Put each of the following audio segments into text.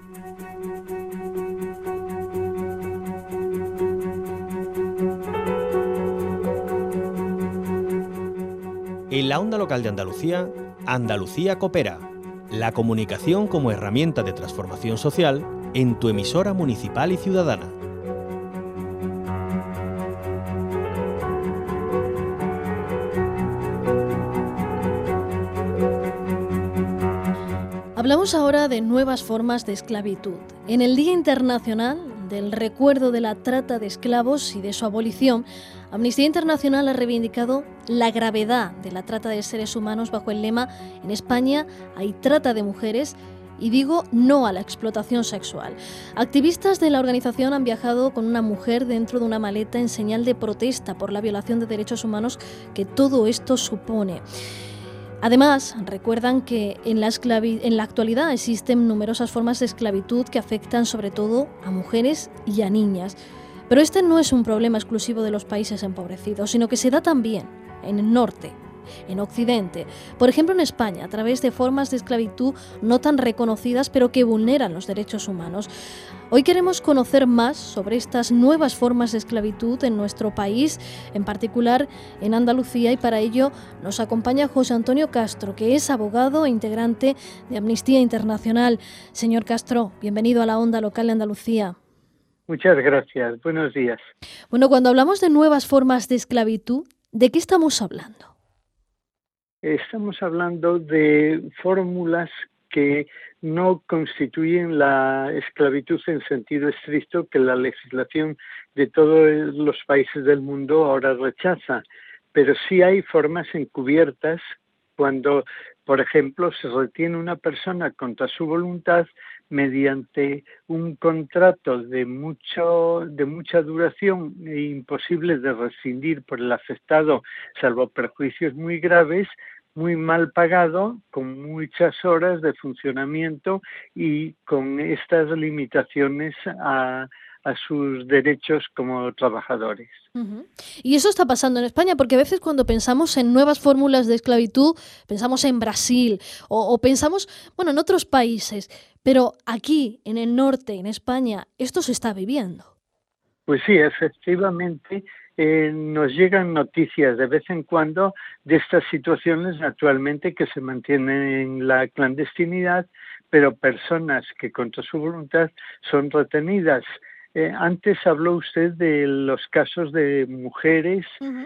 En la onda local de Andalucía, Andalucía Coopera, la comunicación como herramienta de transformación social en tu emisora municipal y ciudadana. Hablamos ahora de nuevas formas de esclavitud. En el Día Internacional del Recuerdo de la Trata de Esclavos y de su abolición, Amnistía Internacional ha reivindicado la gravedad de la trata de seres humanos bajo el lema «En España hay trata de mujeres» y digo no a la explotación sexual. Activistas de la organización han viajado con una mujer dentro de una maleta en señal de protesta por la violación de derechos humanos que todo esto supone. Además, recuerdan que en la actualidad existen numerosas formas de esclavitud que afectan sobre todo a mujeres y a niñas. Pero este no es un problema exclusivo de los países empobrecidos, sino que se da también en el norte, en Occidente. Por ejemplo, en España, a través de formas de esclavitud no tan reconocidas, pero que vulneran los derechos humanos. Hoy queremos conocer más sobre estas nuevas formas de esclavitud en nuestro país, en particular en Andalucía, y para ello nos acompaña José Antonio Castro, que es abogado e integrante de Amnistía Internacional. Señor Castro, bienvenido a la onda local de Andalucía. Muchas gracias. Buenos días. Bueno, cuando hablamos de nuevas formas de esclavitud, ¿de qué estamos hablando? Estamos hablando de fórmulas que no constituyen la esclavitud en sentido estricto que la legislación de todos los países del mundo ahora rechaza, pero sí hay formas encubiertas cuando, por ejemplo, se retiene una persona contra su voluntad mediante un contrato de mucha duración e imposible de rescindir por el afectado, salvo perjuicios muy graves, muy mal pagado, con muchas horas de funcionamiento y con estas limitaciones a sus derechos como trabajadores. Uh-huh. Y eso está pasando en España, porque a veces cuando pensamos en nuevas fórmulas de esclavitud, pensamos en Brasil o pensamos, bueno, en otros países, pero aquí, en el norte, en España, esto se está viviendo. Pues sí, efectivamente, nos llegan noticias de vez en cuando de estas situaciones, naturalmente, que se mantienen en la clandestinidad, pero personas que contra su voluntad son retenidas. Antes habló usted de los casos de mujeres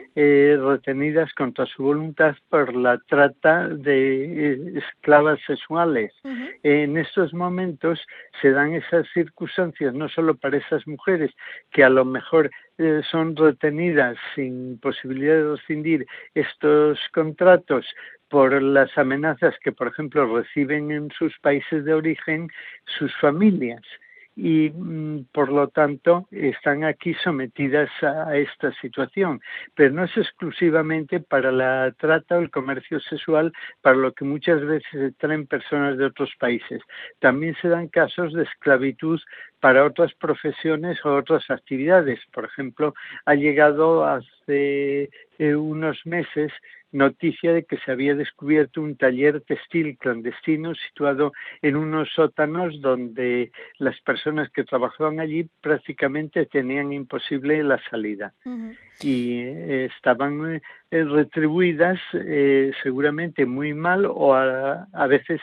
retenidas contra su voluntad por la trata de esclavas sexuales. Uh-huh. En estos momentos se dan esas circunstancias no solo para esas mujeres que a lo mejor son retenidas sin posibilidad de rescindir estos contratos por las amenazas que, por ejemplo, reciben en sus países de origen sus familias. Y por lo tanto están aquí sometidas a esta situación, pero no es exclusivamente para la trata o el comercio sexual para lo que muchas veces se traen personas de otros países. También se dan casos de esclavitud para otras profesiones o otras actividades. Por ejemplo, ha llegado hace unos meses noticia de que se había descubierto un taller textil clandestino situado en unos sótanos donde las personas que trabajaban allí prácticamente tenían imposible la salida. Uh-huh. Y estaban retribuidas seguramente muy mal o a veces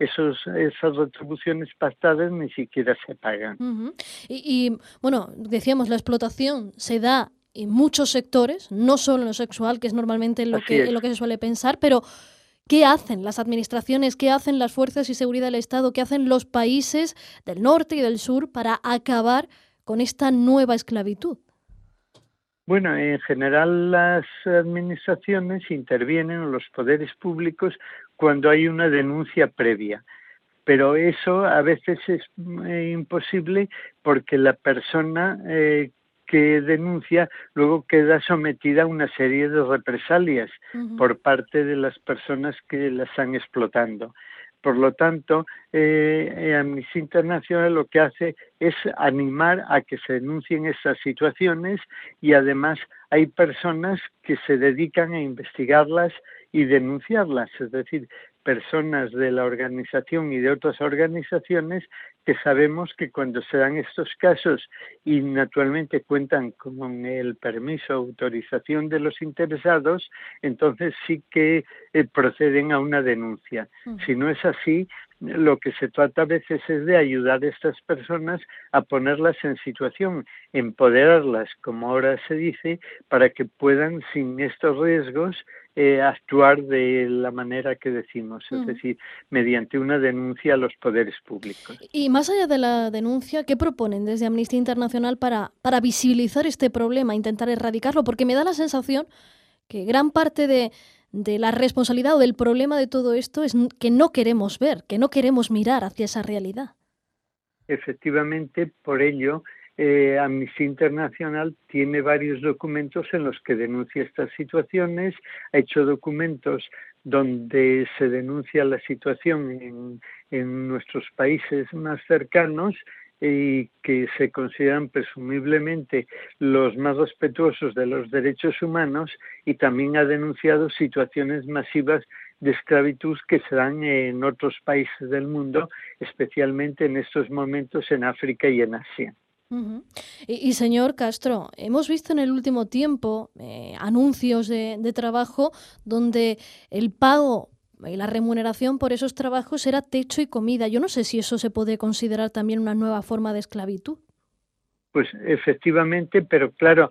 esas retribuciones pactadas ni siquiera se pagan. Uh-huh. Y bueno, decíamos, la explotación se da en muchos sectores, no solo en lo sexual, que es normalmente lo que se suele pensar, pero ¿qué hacen las administraciones, qué hacen las fuerzas y seguridad del Estado, qué hacen los países del norte y del sur para acabar con esta nueva esclavitud? Bueno, en general las administraciones intervienen en los poderes públicos cuando hay una denuncia previa. Pero eso a veces es imposible porque la persona que denuncia luego queda sometida a una serie de represalias por parte de las personas que la están explotando. Por lo tanto, Amnistía Internacional lo que hace es animar a que se denuncien estas situaciones y además hay personas que se dedican a investigarlas y denunciarlas, es decir, personas de la organización y de otras organizaciones que sabemos que cuando se dan estos casos y naturalmente cuentan con el permiso o autorización de los interesados, entonces sí que proceden a una denuncia. Si no es así, lo que se trata a veces es de ayudar a estas personas a ponerlas en situación, empoderarlas, como ahora se dice, para que puedan, sin estos riesgos, actuar de la manera que decimos, es decir, mediante una denuncia a los poderes públicos. Y más allá de la denuncia, ¿qué proponen desde Amnistía Internacional para visibilizar este problema, intentar erradicarlo? Porque me da la sensación que gran parte de la responsabilidad o del problema de todo esto es que no queremos ver, que no queremos mirar hacia esa realidad. Efectivamente, por ello, Amnistía Internacional tiene varios documentos en los que denuncia estas situaciones, ha hecho documentos donde se denuncia la situación en nuestros países más cercanos y que se consideran presumiblemente los más respetuosos de los derechos humanos, y también ha denunciado situaciones masivas de esclavitud que se dan en otros países del mundo, especialmente en estos momentos en África y en Asia. Y señor Castro, hemos visto en el último tiempo anuncios de trabajo donde el pago y la remuneración por esos trabajos era techo y comida. Yo no sé si eso se puede considerar también una nueva forma de esclavitud. Pues efectivamente, pero claro,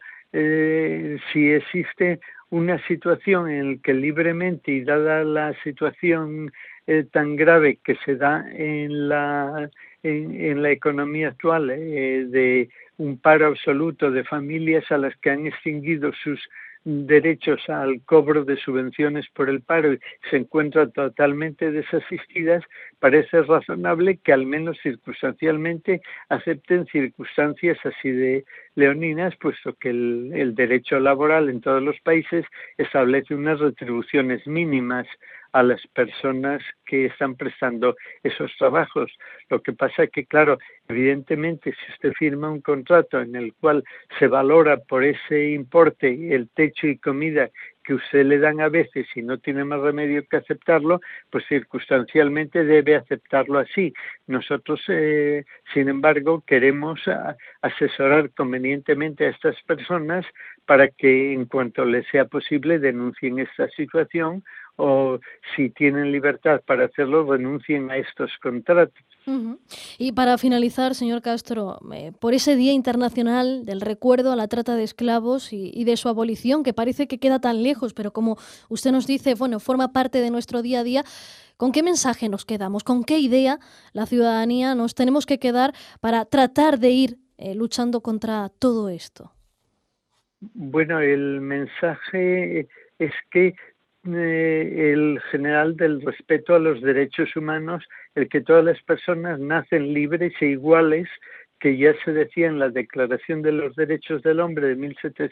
si existe una situación en la que libremente y dada la situación tan grave que se da en la economía actual, de un paro absoluto de familias a las que han extinguido sus derechos al cobro de subvenciones por el paro y se encuentran totalmente desasistidas, parece razonable que al menos circunstancialmente acepten circunstancias así de leoninas, puesto que el derecho laboral en todos los países establece unas retribuciones mínimas a las personas que están prestando esos trabajos. Lo que pasa es que, claro, evidentemente, si usted firma un contrato en el cual se valora por ese importe el techo y comida que usted le dan a veces y no tiene más remedio que aceptarlo, pues circunstancialmente debe aceptarlo así. Nosotros, sin embargo, queremos asesorar convenientemente a estas personas para que, en cuanto les sea posible, denuncien esta situación, o si tienen libertad para hacerlo, renuncien a estos contratos. Y para finalizar, señor Castro, por ese Día Internacional del Recuerdo a la Trata de Esclavos y de su abolición, que parece que queda tan lejos, pero como usted nos dice, bueno, forma parte de nuestro día a día, ¿con qué mensaje nos quedamos? ¿Con qué idea la ciudadanía nos tenemos que quedar para tratar de ir luchando contra todo esto? Bueno, el mensaje es que el general del respeto a los derechos humanos, el que todas las personas nacen libres e iguales, que ya se decía en la Declaración de los Derechos del Hombre de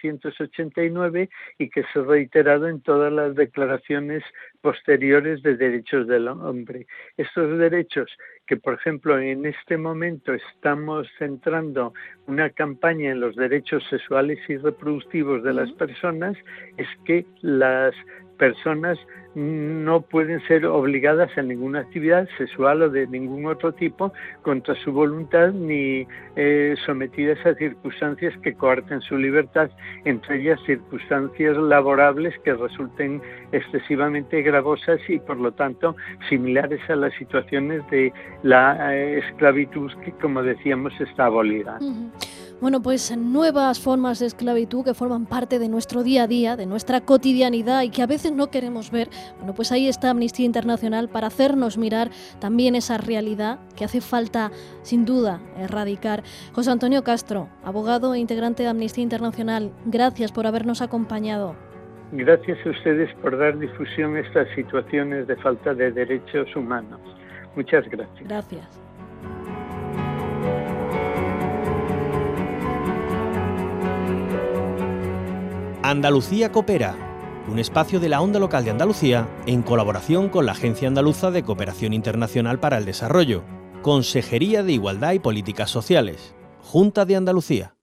1789 y que se ha reiterado en todas las declaraciones posteriores de derechos del hombre. Estos derechos que, por ejemplo, en este momento estamos centrando una campaña en los derechos sexuales y reproductivos de las personas, es que las personas no pueden ser obligadas a ninguna actividad sexual o de ningún otro tipo contra su voluntad, ni sometidas a circunstancias que coarten su libertad, entre ellas circunstancias laborables que resulten excesivamente gravosas y, por lo tanto, similares a las situaciones de la esclavitud que, como decíamos, está abolida. Bueno, pues nuevas formas de esclavitud que forman parte de nuestro día a día, de nuestra cotidianidad y que a veces no queremos ver. Bueno, pues ahí está Amnistía Internacional para hacernos mirar también esa realidad que hace falta, sin duda, erradicar. José Antonio Castro, abogado e integrante de Amnistía Internacional, gracias por habernos acompañado. Gracias a ustedes por dar difusión a estas situaciones de falta de derechos humanos. Muchas gracias. Gracias. Andalucía Coopera, un espacio de la Onda Local de Andalucía en colaboración con la Agencia Andaluza de Cooperación Internacional para el Desarrollo, Consejería de Igualdad y Políticas Sociales, Junta de Andalucía.